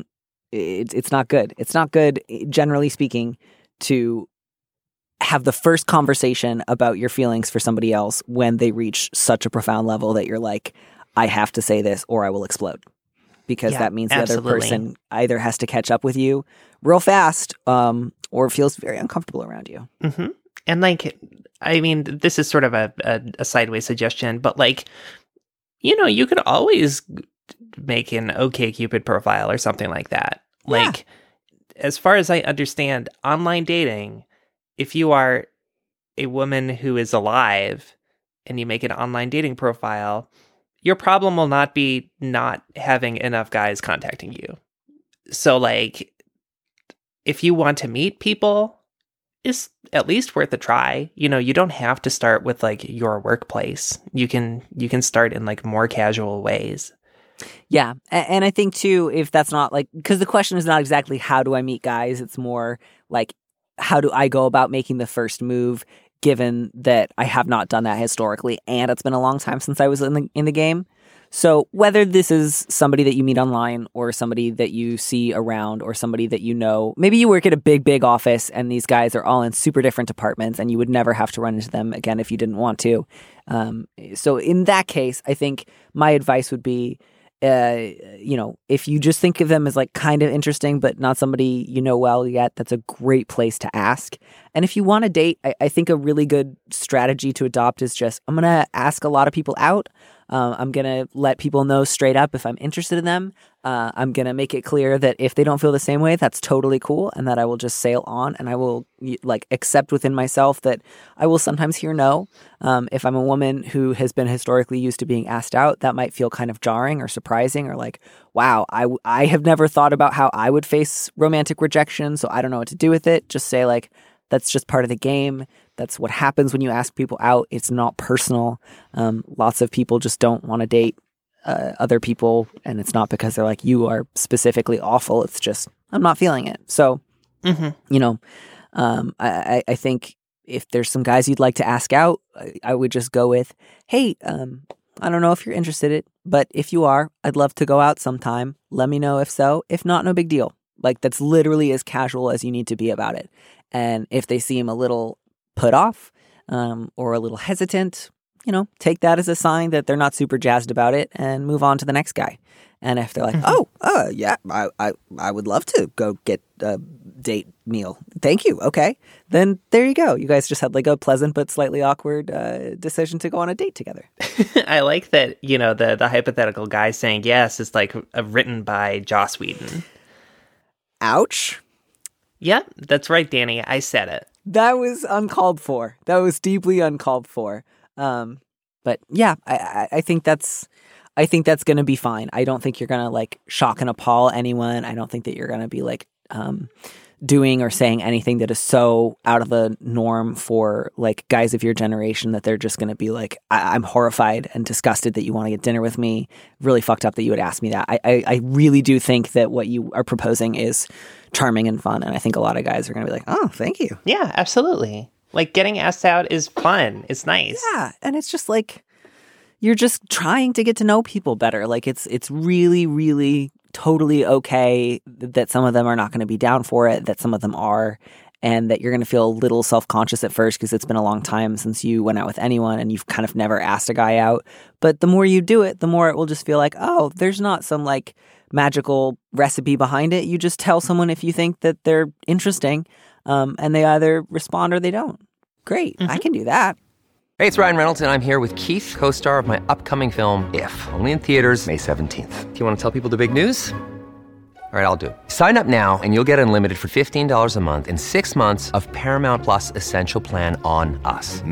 It's not good. It's not good, generally speaking, to have the first conversation about your feelings for somebody else when they reach such a profound level that you're like, I have to say this or I will explode. Because that means the other person either has to catch up with you real fast or feels very uncomfortable around you. Mm-hmm. And like, I mean, this is sort of a sideways suggestion, but like, you know, you could always make an OkCupid profile or something like that. Yeah. Like, as far as I understand, online dating, if you are a woman who is alive and you make an online dating profile, your problem will not be not having enough guys contacting you. So, like, if you want to meet people, it's at least worth a try. You know, you don't have to start with, like, your workplace. You can start in, like, more casual ways. Yeah. And I think, too, if that's not, like, because the question is not exactly how do I meet guys? It's more, like, how do I go about making the first move, given that I have not done that historically, and it's been a long time since I was in the game. So whether this is somebody that you meet online or somebody that you see around or somebody that you know, maybe you work at a big office and these guys are all in super different departments and you would never have to run into them again if you didn't want to. So in that case, I think my advice would be, if you just think of them as like kind of interesting, but not somebody you know well yet, that's a great place to ask. And if you want to date, I think a really good strategy to adopt is just, I'm going to ask a lot of people out. I'm going to let people know straight up if I'm interested in them. I'm going to make it clear that if they don't feel the same way, that's totally cool. And that I will just sail on and I will accept within myself that I will sometimes hear no. If I'm a woman who has been historically used to being asked out, that might feel kind of jarring or surprising or like, wow, I have never thought about how I would face romantic rejection. So I don't know what to do with it. Just say like, that's just part of the game. That's what happens when you ask people out. It's not personal. Lots of people just don't want to date other people. And it's not because they're like, you are specifically awful. It's just, I'm not feeling it. So, I think if there's some guys you'd like to ask out, I would just go with, hey, I don't know if you're interested, but if you are, I'd love to go out sometime. Let me know if so. If not, no big deal. Like that's literally as casual as you need to be about it. And if they seem a little put off or a little hesitant, take that as a sign that they're not super jazzed about it and move on to the next guy. And if they're like, yeah, I would love to go get a date meal. Thank you. Okay. Then there you go. You guys just had like a pleasant but slightly awkward decision to go on a date together. I like that, the hypothetical guy saying yes is like written by Joss Whedon. Ouch. Yep, that's right, Danny. I said it. That was uncalled for. That was deeply uncalled for. But yeah, I think that's going to be fine. I don't think you're going to like shock and appall anyone. I don't think that you're going to be like doing or saying anything that is so out of the norm for like guys of your generation that they're just going to be like, I'm horrified and disgusted that you want to get dinner with me. Really fucked up that you would ask me that. I really do think that what you are proposing is charming and fun. And I think a lot of guys are going to be like, oh, thank you. Yeah, absolutely. Like getting asked out is fun. It's nice. Yeah. And it's just like, you're just trying to get to know people better. Like it's really, really totally okay that some of them are not going to be down for it, that some of them are, and that you're going to feel a little self-conscious at first because it's been a long time since you went out with anyone and you've kind of never asked a guy out. But the more you do it, the more it will just feel like, oh, there's not some like magical recipe behind it. You just tell someone if you think that they're interesting and they either respond or they don't. Great. I can do that. Hey, it's Ryan Reynolds, and I'm here with Keith, co-star of my upcoming film, If, only in theaters May 17th. Do you want to tell people the big news? All right, I'll do it. Sign up now and you'll get unlimited for $15 a month and 6 months of Paramount Plus Essential Plan on us.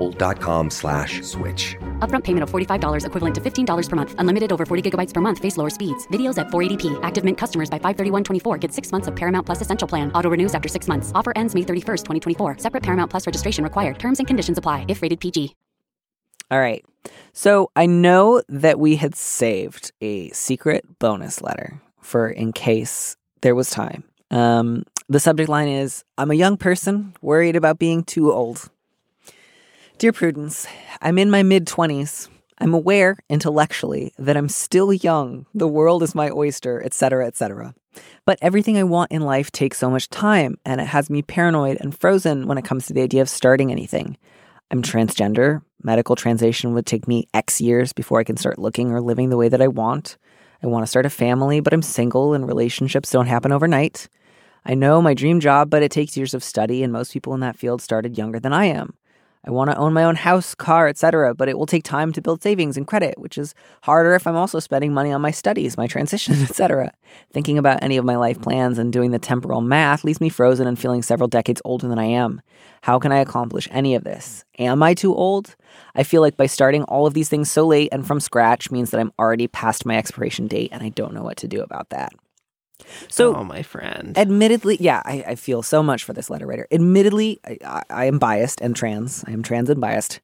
MintMobile.com/switch. Upfront payment of $45 equivalent to $15 per month. Unlimited over 40 gigabytes per month. Face lower speeds. Videos at 480p. Active Mint customers by 531.24 get 6 months of Paramount Plus Essential Plan. Auto renews after 6 months. Offer ends May 31st, 2024. Separate Paramount Plus registration required. Terms and conditions apply if rated PG. All right. So I know that we had saved a secret bonus letter for in case there was time. The subject line is, I'm a young person worried about being too old. Dear Prudence, I'm in my mid-20s. I'm aware intellectually that I'm still young. The world is my oyster, etc., etc. But everything I want in life takes so much time, and it has me paranoid and frozen when it comes to the idea of starting anything. I'm transgender. Medical translation would take me X years before I can start looking or living the way that I want. I want to start a family, but I'm single and relationships don't happen overnight. I know my dream job, but it takes years of study, and most people in that field started younger than I am. I want to own my own house, car, etc., but it will take time to build savings and credit, which is harder if I'm also spending money on my studies, my transition, etc. Thinking about any of my life plans and doing the temporal math leaves me frozen and feeling several decades older than I am. How can I accomplish any of this? Am I too old? I feel like by starting all of these things so late and from scratch means that I'm already past my expiration date, and I don't know what to do about that. So, oh, my friend. Admittedly, yeah, I feel so much for this letter writer. Admittedly, I am biased and trans. I am trans and biased.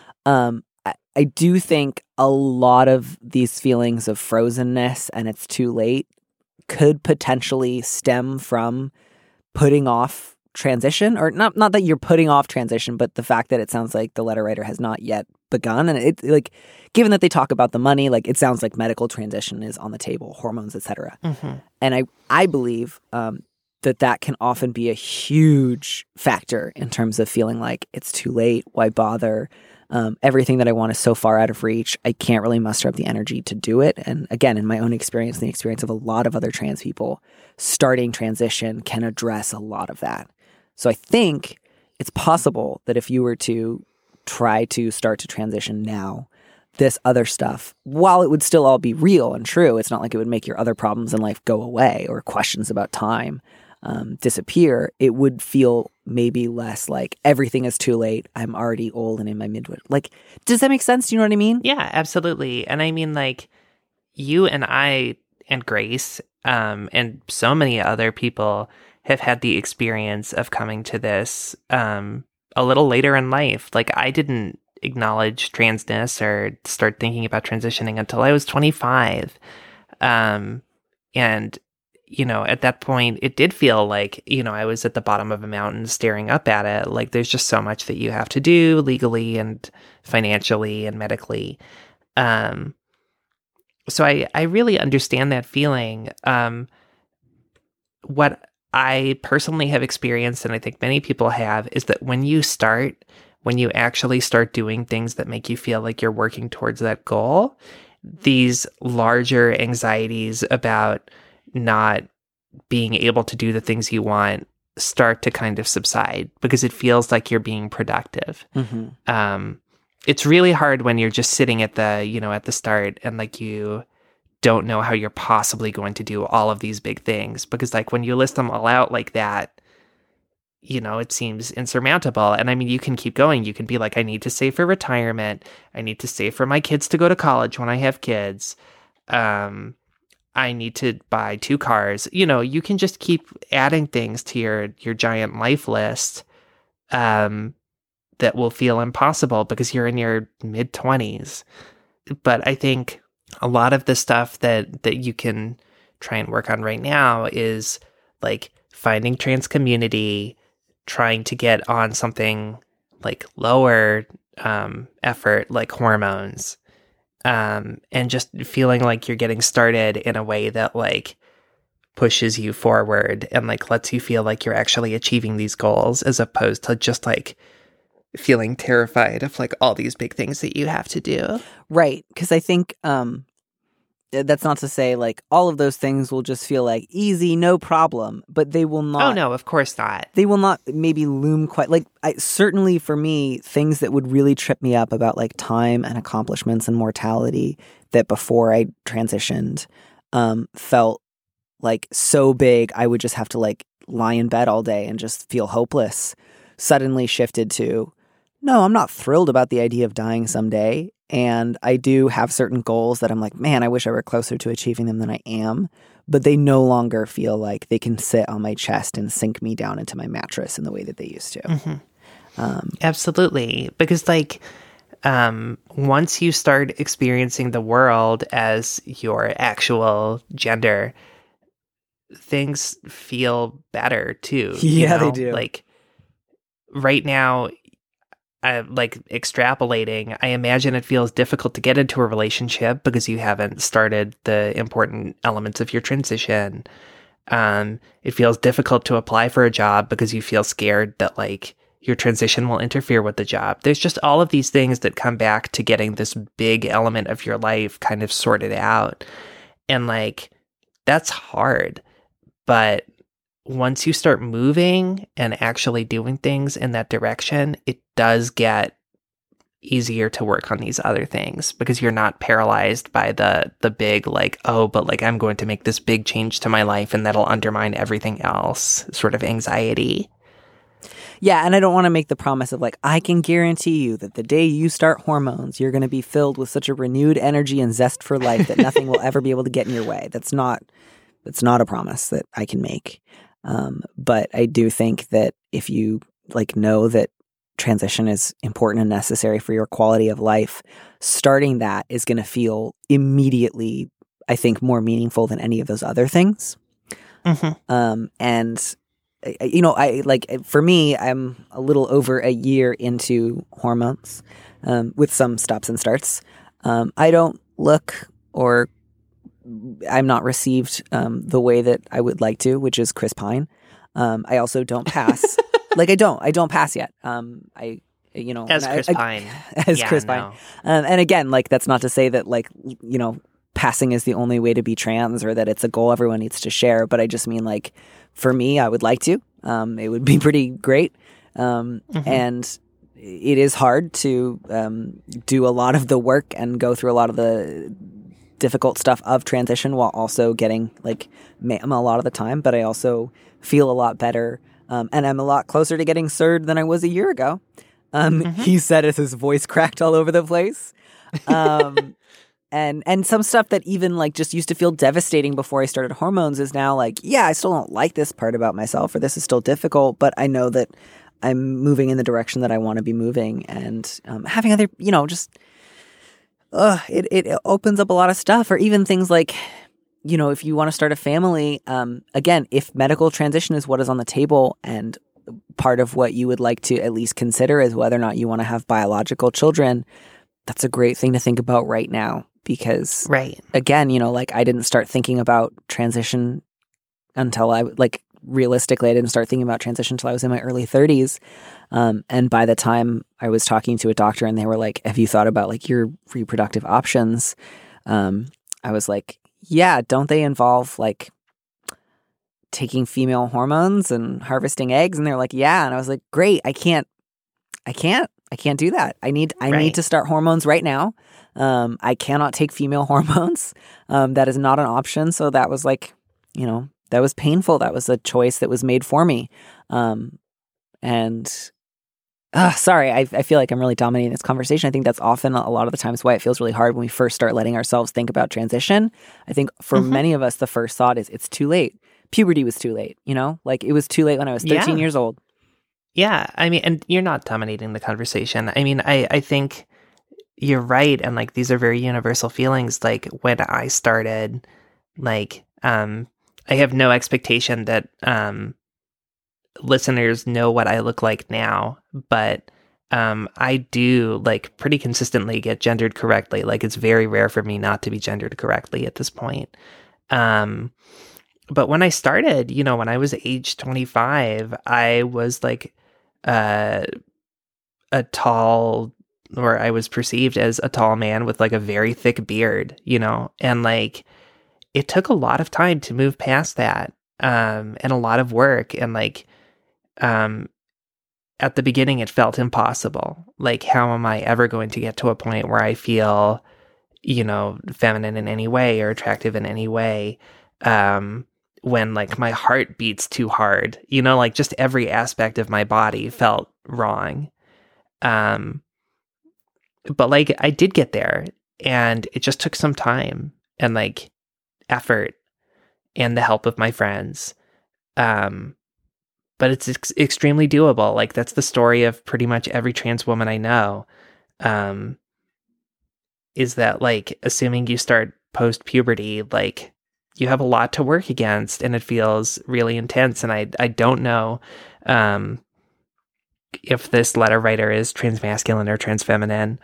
I do think a lot of these feelings of frozenness and it's too late could potentially stem from putting off transition, or not that you're putting off transition, but the fact that it sounds like the letter writer has not yet begun. And it like, given that they talk about the money, like it sounds like medical transition is on the table, hormones, etc. And I believe that can often be a huge factor in terms of feeling like it's too late. Why bother? Everything that I want is so far out of reach. I can't really muster up the energy to do it. And again, in my own experience, and the experience of a lot of other trans people, starting transition can address a lot of that. So I think it's possible that if you were to try to start to transition now, this other stuff, while it would still all be real and true, it's not like it would make your other problems in life go away or questions about time disappear. It would feel maybe less like everything is too late. I'm already old and in my mid. Like, does that make sense? Do you know what I mean? Yeah, absolutely. And I mean, like, you and I and Grace and so many other people have had the experience of coming to this a little later in life. Like, I didn't acknowledge transness or start thinking about transitioning until I was 25. And, you know, at that point, it did feel like, you know, I was at the bottom of a mountain staring up at it. Like, there's just so much that you have to do legally and financially and medically. So I really understand that feeling. What I personally have experienced, and I think many people have, is that when you actually start doing things that make you feel like you're working towards that goal, these larger anxieties about not being able to do the things you want start to kind of subside because it feels like you're being productive. It's really hard when you're just sitting at the start and like you don't know how you're possibly going to do all of these big things, because like when you list them all out like that, you know, it seems insurmountable. And I mean, you can keep going. You can be like, I need to save for retirement. I need to save for my kids to go to college when I have kids. I need to buy 2 cars. You know, you can just keep adding things to your giant life list that will feel impossible because you're in your mid-20s. But I think a lot of the stuff that you can try and work on right now is like finding trans community, trying to get on something like lower effort, like hormones, and just feeling like you're getting started in a way that like pushes you forward and like lets you feel like you're actually achieving these goals, as opposed to just like feeling terrified of like all these big things that you have to do. Right. Because I think that's not to say like all of those things will just feel like easy, no problem, but they will not. Oh, no, of course not. They will not maybe loom quite like certainly for me, things that would really trip me up about like time and accomplishments and mortality that before I transitioned felt like so big I would just have to like lie in bed all day and just feel hopeless, suddenly shifted to, no, I'm not thrilled about the idea of dying someday. And I do have certain goals that I'm like, man, I wish I were closer to achieving them than I am. But they no longer feel like they can sit on my chest and sink me down into my mattress in the way that they used to. Absolutely. Because like once you start experiencing the world as your actual gender, things feel better too. Yeah, they do. Like right now, like extrapolating, I imagine it feels difficult to get into a relationship because you haven't started the important elements of your transition. It feels difficult to apply for a job because you feel scared that like your transition will interfere with the job. There's just all of these things that come back to getting this big element of your life kind of sorted out. And like, that's hard. But once you start moving and actually doing things in that direction, it does get easier to work on these other things because you're not paralyzed by the big like, oh, but like I'm going to make this big change to my life and that'll undermine everything else sort of anxiety. Yeah, and I don't want to make the promise of like, I can guarantee you that the day you start hormones, you're going to be filled with such a renewed energy and zest for life that nothing will ever be able to get in your way. That's not a promise that I can make. But I do think that if you like know that transition is important and necessary for your quality of life, starting that is going to feel immediately, I think, more meaningful than any of those other things. And you know, I like for me, I'm a little over a year into hormones. with some stops and starts. I don't look or I'm not received the way that I would like to, which is Chris Pine. I also don't pass. I don't pass yet. As Chris Pine. Chris Pine. And again, that's not to say that passing is the only way to be trans or that it's a goal everyone needs to share. But I just mean for me, I would like to. It would be pretty great. And it is hard to do a lot of the work and go through a lot of the difficult stuff of transition while also getting ma'am a lot of the time. But I also feel a lot better. And I'm a lot closer to getting CERD than I was a year ago. He said as his voice cracked all over the place. And some stuff that even just used to feel devastating before I started hormones is now I still don't like this part about myself, or this is still difficult, but I know that I'm moving in the direction that I want to be moving, and having other, it opens up a lot of stuff, or even things if you want to start a family, again, if medical transition is what is on the table and part of what you would like to at least consider is whether or not you want to have biological children, that's a great thing to think about right now. Because, again, I didn't start thinking about transition until realistically, I didn't start thinking about transition until I was in my early 30s. And by the time I was talking to a doctor and they were like, have you thought about your reproductive options? I was like, yeah, don't they involve taking female hormones and harvesting eggs? And they're like, yeah. And I was like, great. I can't do that. I need to start hormones right now. I cannot take female hormones. That is not an option. So that was that was painful. That was a choice that was made for me. Sorry, I feel like I'm really dominating this conversation. I think that's often a lot of the times why it feels really hard when we first start letting ourselves think about transition. I think for many of us, the first thought is it's too late. Puberty was too late, it was too late when I was 13 years old. Yeah. I mean, and you're not dominating the conversation. I mean, I think you're right. And these are very universal feelings. When I started, I have no expectation that listeners know what I look like now, but I do pretty consistently get gendered correctly. It's very rare for me not to be gendered correctly at this point. But when I started, when I was age 25, I was a tall, or I was perceived as a tall man with a very thick beard, and it took a lot of time to move past that, and a lot of work. And at the beginning, it felt impossible. How am I ever going to get to a point where I feel, feminine in any way or attractive in any way? When my heart beats too hard, just every aspect of my body felt wrong. But I did get there, and it just took some time and effort and the help of my friends. But it's extremely doable. That's the story of pretty much every trans woman I know. Is that assuming you start post-puberty, you have a lot to work against, and it feels really intense. And I don't know if this letter writer is transmasculine or transfeminine.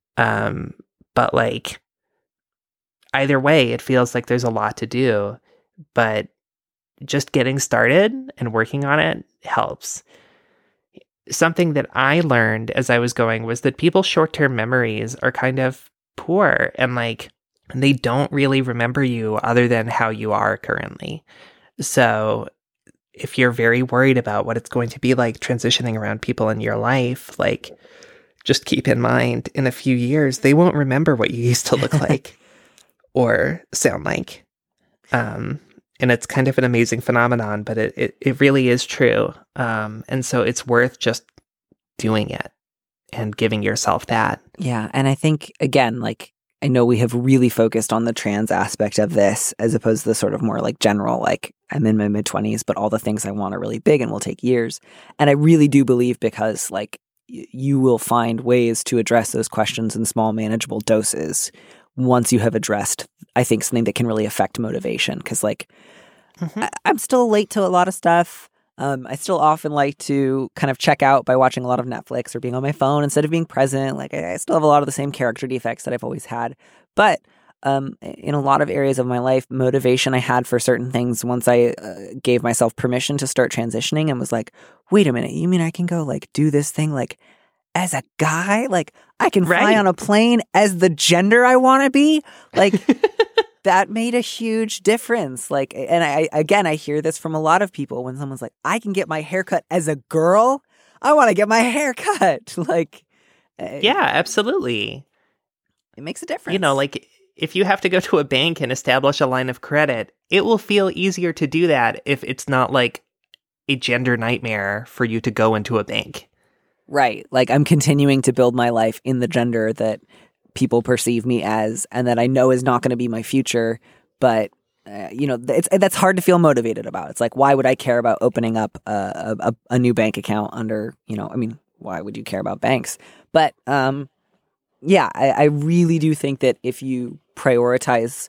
But either way, it feels like there's a lot to do, but just getting started and working on it helps. Something that I learned as I was going was that people's short-term memories are kind of poor, and they don't really remember you other than how you are currently. So if you're very worried about what it's going to be like transitioning around people in your life, just keep in mind, in a few years, they won't remember what you used to look like or sound like. And it's kind of an amazing phenomenon, but it really is true. And so it's worth just doing it and giving yourself that. Yeah. And I think, again, I know we have really focused on the trans aspect of this as opposed to the sort of more general, I'm in my mid-20s, but all the things I want are really big and will take years. And I really do believe because you will find ways to address those questions in small, manageable doses once you have addressed, I think, something that can really affect motivation. Because I'm still late to a lot of stuff. I still often like to kind of check out by watching a lot of Netflix or being on my phone instead of being present. Like I still have a lot of the same character defects that I've always had. But in a lot of areas of my life, motivation I had for certain things, once I gave myself permission to start transitioning and was like, wait a minute, you mean I can go like do this thing like as a guy? Like I can fly on a plane as the gender I want to be? Like that made a huge difference. Like, and I hear this from a lot of people when someone's like, I can get my hair cut as a girl. I want to get my hair cut. Like, yeah, absolutely. It makes a difference. You know, like if you have to go to a bank and establish a line of credit, it will feel easier to do that if it's not like a gender nightmare for you to go into a bank. Right. Like I'm continuing to build my life in the gender that people perceive me as and that I know is not going to be my future. But, that's hard to feel motivated about. It's like, why would I care about opening up a new bank account under, why would you care about banks? But, I really do think that if you prioritize,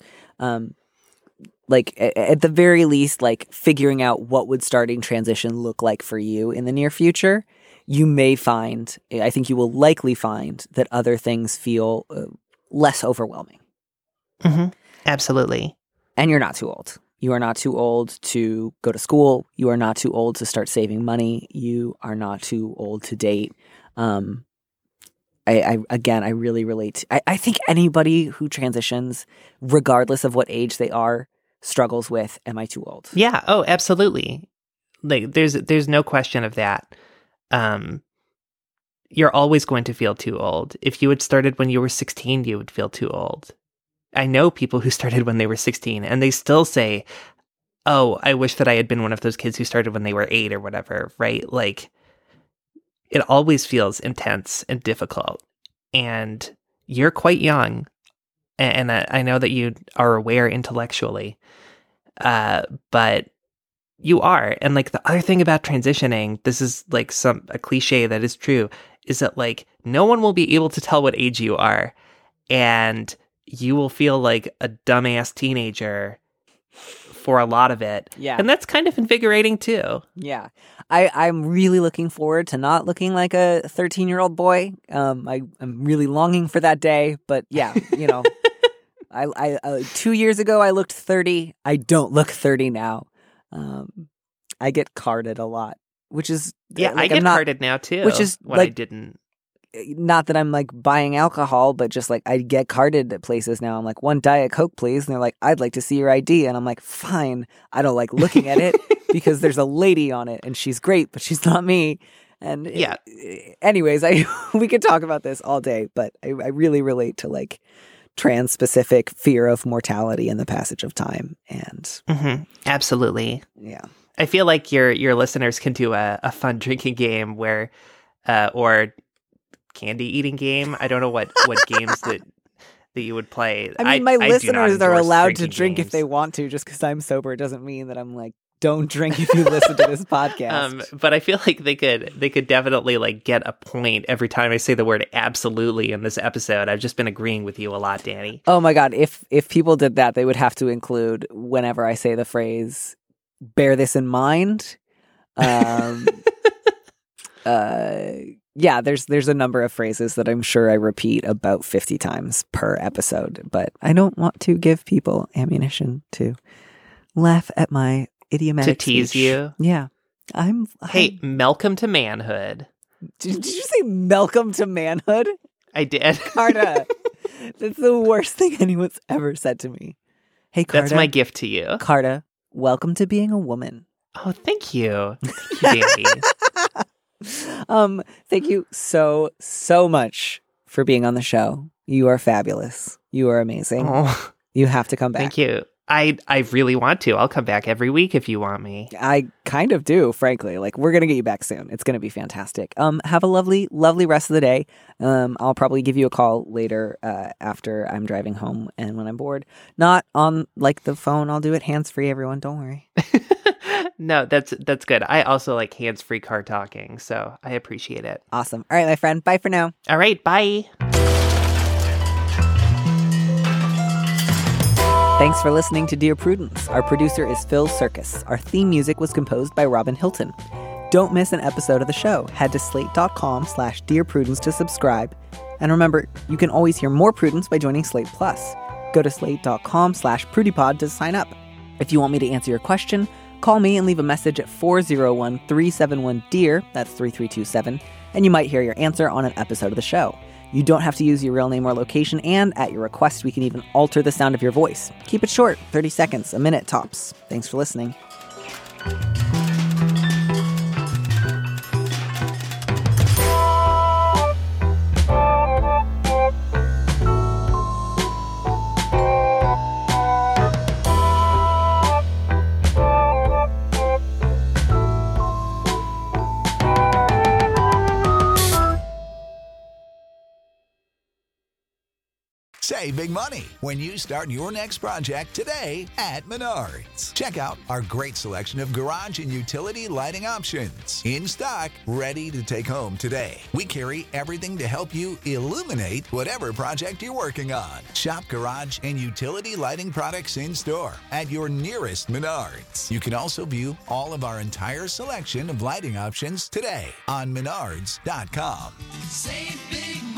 at the very least, like figuring out what would starting transition look like for you in the near future, you may find, I think you will likely find that other things feel less overwhelming. Mm-hmm. Absolutely. And you're not too old. You are not too old to go to school. You are not too old to start saving money. You are not too old to date. I really relate. I think anybody who transitions, regardless of what age they are, struggles with, am I too old? Yeah. Oh, absolutely. Like there's no question of that. You're always going to feel too old. If you had started when you were 16, you would feel too old. I know people who started when they were 16 and they still say, oh, I wish that I had been one of those kids who started when they were 8 or whatever, right? Like it always feels intense and difficult, and you're quite young. And I know that you are aware intellectually, but you are. And like the other thing about transitioning, this is like a cliche that is true, is that like no one will be able to tell what age you are, and you will feel like a dumbass teenager for a lot of it. Yeah. And that's kind of invigorating too. Yeah. I'm really looking forward to not looking like a 13-year-old boy. I'm really longing for that day, but yeah, I 2 years ago I looked 30. I don't look 30 now. I get carded a lot, which is I get carded now too, which is when I didn't. Not that I'm like buying alcohol, but just like I get carded at places now. I'm like, 1 Diet Coke, please. And they're like, I'd like to see your ID. And I'm like, fine. I don't like looking at it because there's a lady on it and she's great, but she's not me. And yeah. Anyways, we could talk about this all day, but I really relate to like trans-specific fear of mortality and the passage of time. And absolutely. Yeah. I feel like your listeners can do a fun drinking game where, or candy eating game. I don't know what games that you would play. I mean, my listeners are allowed to drink games if they want to. Just because I'm sober doesn't mean that I'm like, don't drink if you listen to this podcast. But I feel like they could definitely like get a point every time I say the word absolutely in this episode. I've just been agreeing with you a lot, Danny. Oh my God. If people did that, they would have to include whenever I say the phrase, bear this in mind. Yeah, there's a number of phrases that I'm sure I repeat about 50 times per episode, but I don't want to give people ammunition to laugh at my idiomatic to tease speech. you. Yeah. Hey, Malcolm to manhood. Did you say Malcolm to manhood? I did. Carta. That's the worst thing anyone's ever said to me. Hey, Carta. That's my gift to you. Carta, welcome to being a woman. Oh, thank you. Thank you, Danny. Thank you so much for being on the show. You are fabulous. You are amazing. Oh, you have to come back. Thank you. I really want to. I'll come back every week if you want me. I kind of do, frankly. Like, we're going to get you back soon. It's going to be fantastic. Have a lovely, lovely rest of the day. I'll probably give you a call later after I'm driving home and when I'm bored. Not on, like, the phone. I'll do it hands-free, everyone. Don't worry. No, that's good. I also like hands-free car talking, so I appreciate it. Awesome. All right, my friend. Bye for now. All right, bye. Thanks for listening to Dear Prudence. Our producer is Phil Circus. Our theme music was composed by Robin Hilton. Don't miss an episode of the show. Head to slate.com/Dear Prudence to subscribe. And remember, you can always hear more Prudence by joining Slate Plus. Go to slate.com/PrudyPod to sign up. If you want me to answer your question, call me and leave a message at 401-371-DEAR, that's 3327, and you might hear your answer on an episode of the show. You don't have to use your real name or location, and at your request, we can even alter the sound of your voice. Keep it short, 30 seconds, a minute tops. Thanks for listening. Save big money when you start your next project today at Menards. Check out our great selection of garage and utility lighting options. In stock, ready to take home today. We carry everything to help you illuminate whatever project you're working on. Shop garage and utility lighting products in store at your nearest Menards. You can also view all of our entire selection of lighting options today on Menards.com. Save big